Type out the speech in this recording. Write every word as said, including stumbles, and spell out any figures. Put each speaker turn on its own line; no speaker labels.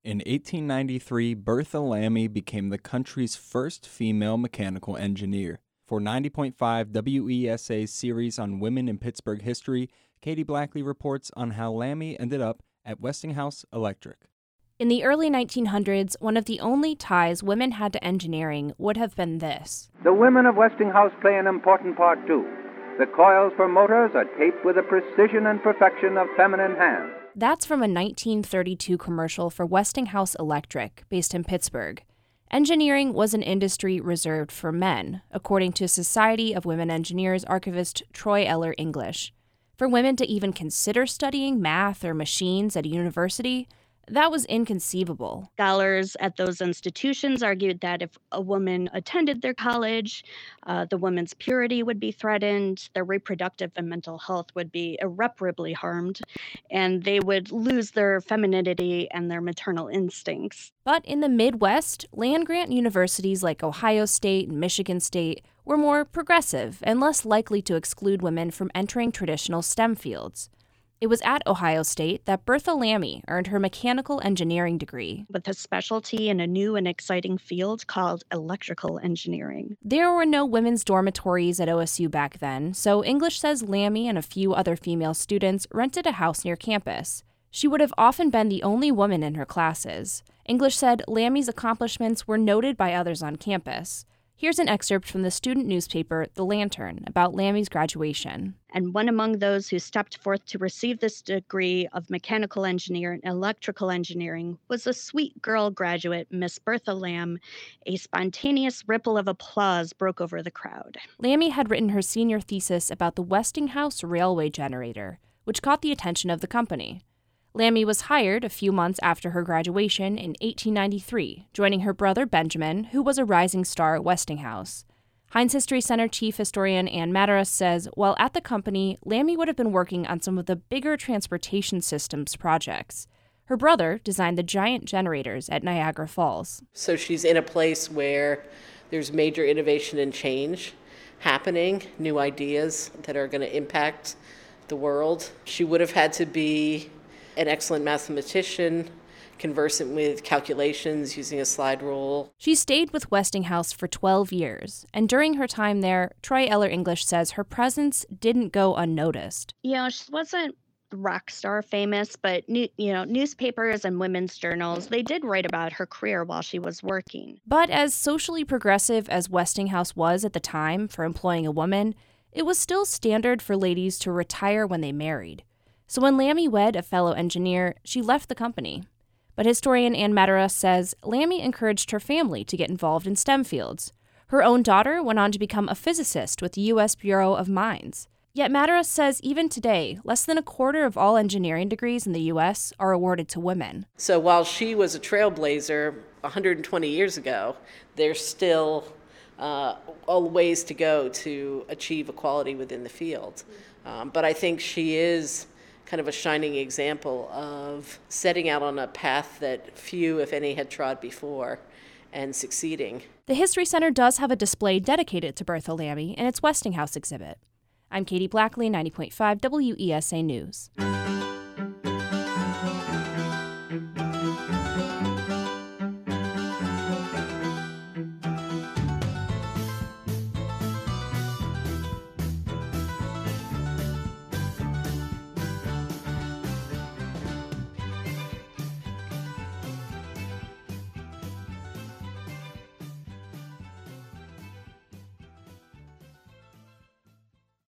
In eighteen ninety-three, Bertha Lammy became the country's first female mechanical engineer. For ninety point five W E S A's series on women in Pittsburgh history, Katie Blackley reports on how Lammy ended up at Westinghouse Electric.
In the early nineteen hundreds, one of the only ties women had to engineering would have been this.
The women of Westinghouse play an important part, too. The coils for motors are taped with the precision and perfection of feminine hands.
That's from a nineteen thirty-two commercial for Westinghouse Electric, based in Pittsburgh. Engineering was an industry reserved for men, according to Society of Women Engineers archivist Troy Eller English. For women to even consider studying math or machines at a university, that was inconceivable.
Scholars at those institutions argued that if a woman attended their college, uh, the woman's purity would be threatened, their reproductive and mental health would be irreparably harmed, and they would lose their femininity and their maternal instincts.
But in the Midwest, land-grant universities like Ohio State and Michigan State were more progressive and less likely to exclude women from entering traditional STEM fields. It was at Ohio State that Bertha Lammy earned her mechanical engineering degree,
with a specialty in a new and exciting field called electrical engineering.
There were no women's dormitories at O S U back then, so English says Lammy and a few other female students rented a house near campus. She would have often been the only woman in her classes. English said Lammy's accomplishments were noted by others on campus. Here's an excerpt from the student newspaper, The Lantern, about Lammy's graduation.
And one among those who stepped forth to receive this degree of mechanical engineer and electrical engineering was a sweet girl graduate, Miss Bertha Lamb. A spontaneous ripple of applause broke over the crowd.
Lammy had written her senior thesis about the Westinghouse railway generator, which caught the attention of the company. Lammy was hired a few months after her graduation in eighteen ninety-three, joining her brother Benjamin, who was a rising star at Westinghouse. Heinz History Center chief historian Ann Mataras says while at the company, Lammy would have been working on some of the bigger transportation systems projects. Her brother designed the giant generators at Niagara Falls.
So she's in a place where there's major innovation and change happening, new ideas that are going to impact the world. She would have had to be an excellent mathematician, conversant with calculations using a slide rule.
She stayed with Westinghouse for twelve years, and during her time there, Troy Eller English says her presence didn't go unnoticed.
You know, she wasn't rock star famous, but new, you know, newspapers and women's journals, they did write about her career while she was working.
But as socially progressive as Westinghouse was at the time for employing a woman, it was still standard for ladies to retire when they married. So when Lammy wed a fellow engineer, she left the company. But historian Ann Mataras says Lammy encouraged her family to get involved in STEM fields. Her own daughter went on to become a physicist with the U S Bureau of Mines. Yet Mataras says even today, less than a quarter of all engineering degrees in the U S are awarded to women.
So while she was a trailblazer one hundred twenty years ago, there's still uh, all ways to go to achieve equality within the field. Um, but I think she is kind of a shining example of setting out on a path that few, if any, had trod before and succeeding.
The History Center does have a display dedicated to Bertha Lammy in its Westinghouse exhibit. I'm Katie Blackley, ninety point five W E S A News.